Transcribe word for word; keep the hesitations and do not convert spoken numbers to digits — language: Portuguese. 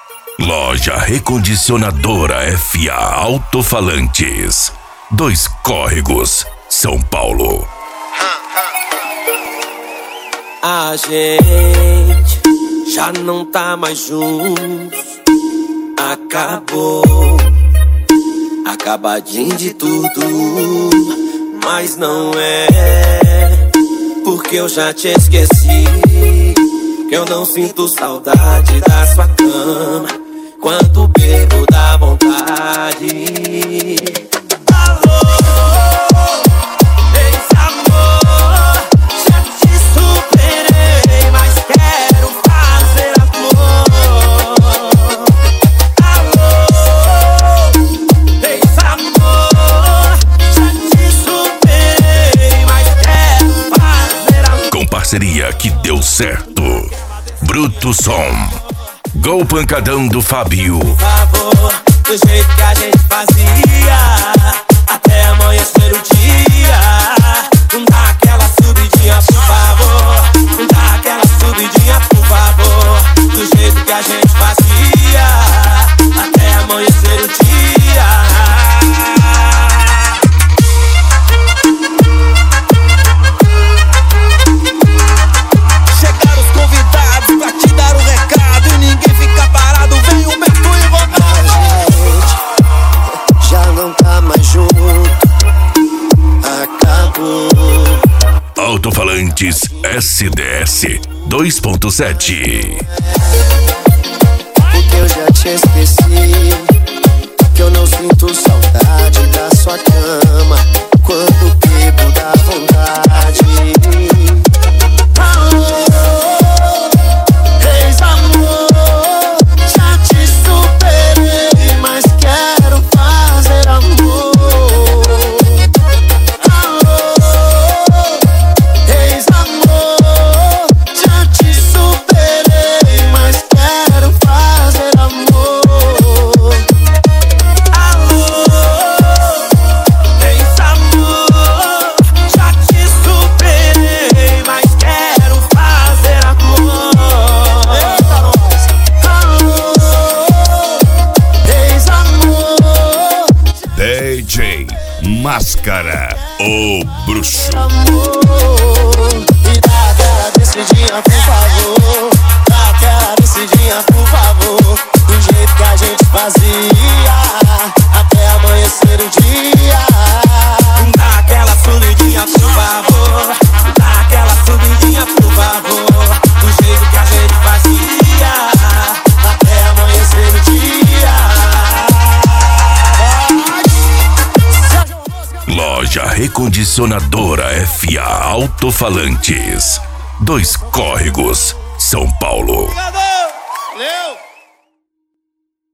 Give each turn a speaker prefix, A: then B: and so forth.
A: Loja Recondicionadora F A Alto-Falantes. Dois Córregos, São Paulo.
B: A gente já não tá mais juntos. Acabou, acabadinho de tudo. Mas não é porque eu já te esqueci, que eu não sinto saudade da sua cama. Quando bebo dá vontade. Alô, ex-amor, já te superei, mas quero fazer amor. Alô, ex-amor, já te superei, mas quero fazer amor.
A: Com parceria que deu certo. Bruto Som. Gol Pancadão do Fábio.
B: Por favor, do jeito que a gente fazia, até amanhecer o dia. Não dá aquela subidinha, por favor. Não dá aquela subidinha, por favor. Do jeito que a gente fazia, até amanhecer o dia.
C: Chegaram os convidados pra te dar o recado e ninguém fica parado. Vem o Beto e Ronaldo.
D: Já não tá mais junto. Acabou.
A: Alto-Falantes S D S dois ponto sete.
D: Porque eu já te esqueci, que eu não sinto saudade da sua cama. Quando bebo dá vontade. Ex-amor, já te superei, mas quero fazer amor. Ex-amor, já te superei, mas quero fazer amor.
B: Alô, ex-amor, já te superei, mas quero fazer amor.
D: Ex-amor,
A: D J Máscara, o bruxo.
D: amor. E dá aquela descidinha, por favor. Dá aquela descidinha, por favor. Do jeito que a gente fazia, até amanhecer o dia.
B: Dá aquela subidinha, por favor. Dá aquela subidinha, por favor. Do jeito que a gente fazia,
D: Até amanhecer o dia.
A: Loja Recondicionadora F A Alto-Falantes. Dois Córregos, São Paulo.
C: Valeu!